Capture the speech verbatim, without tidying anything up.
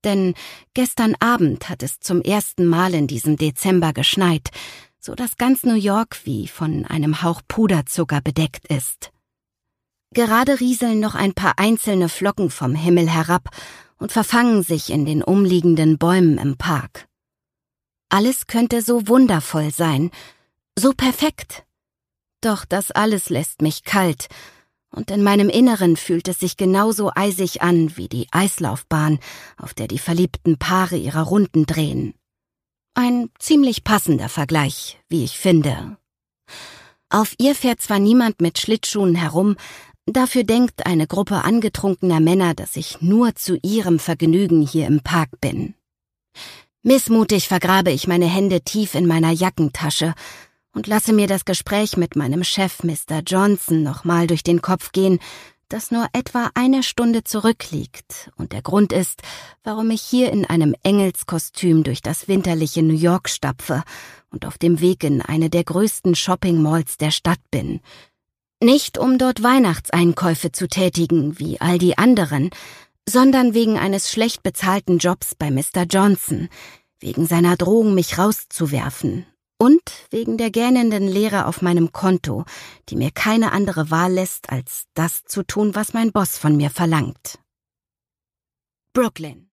denn gestern Abend hat es zum ersten Mal in diesem Dezember geschneit, so dass ganz New York wie von einem Hauch Puderzucker bedeckt ist. Gerade rieseln noch ein paar einzelne Flocken vom Himmel herab und verfangen sich in den umliegenden Bäumen im Park. Alles könnte so wundervoll sein, so perfekt. Doch das alles lässt mich kalt, und in meinem Inneren fühlt es sich genauso eisig an wie die Eislaufbahn, auf der die verliebten Paare ihre Runden drehen. Ein ziemlich passender Vergleich, wie ich finde. Auf ihr fährt zwar niemand mit Schlittschuhen herum, dafür denkt eine Gruppe angetrunkener Männer, dass ich nur zu ihrem Vergnügen hier im Park bin. Missmutig vergrabe ich meine Hände tief in meiner Jackentasche und lasse mir das Gespräch mit meinem Chef Mister Johnson nochmal durch den Kopf gehen, das nur etwa eine Stunde zurückliegt und der Grund ist, warum ich hier in einem Engelskostüm durch das winterliche New York stapfe und auf dem Weg in eine der größten Shopping-Malls der Stadt bin. Nicht, um dort Weihnachtseinkäufe zu tätigen, wie all die anderen, sondern wegen eines schlecht bezahlten Jobs bei Mister Johnson, wegen seiner Drohung, mich rauszuwerfen und wegen der gähnenden Leere auf meinem Konto, die mir keine andere Wahl lässt, als das zu tun, was mein Boss von mir verlangt. Brooklyn.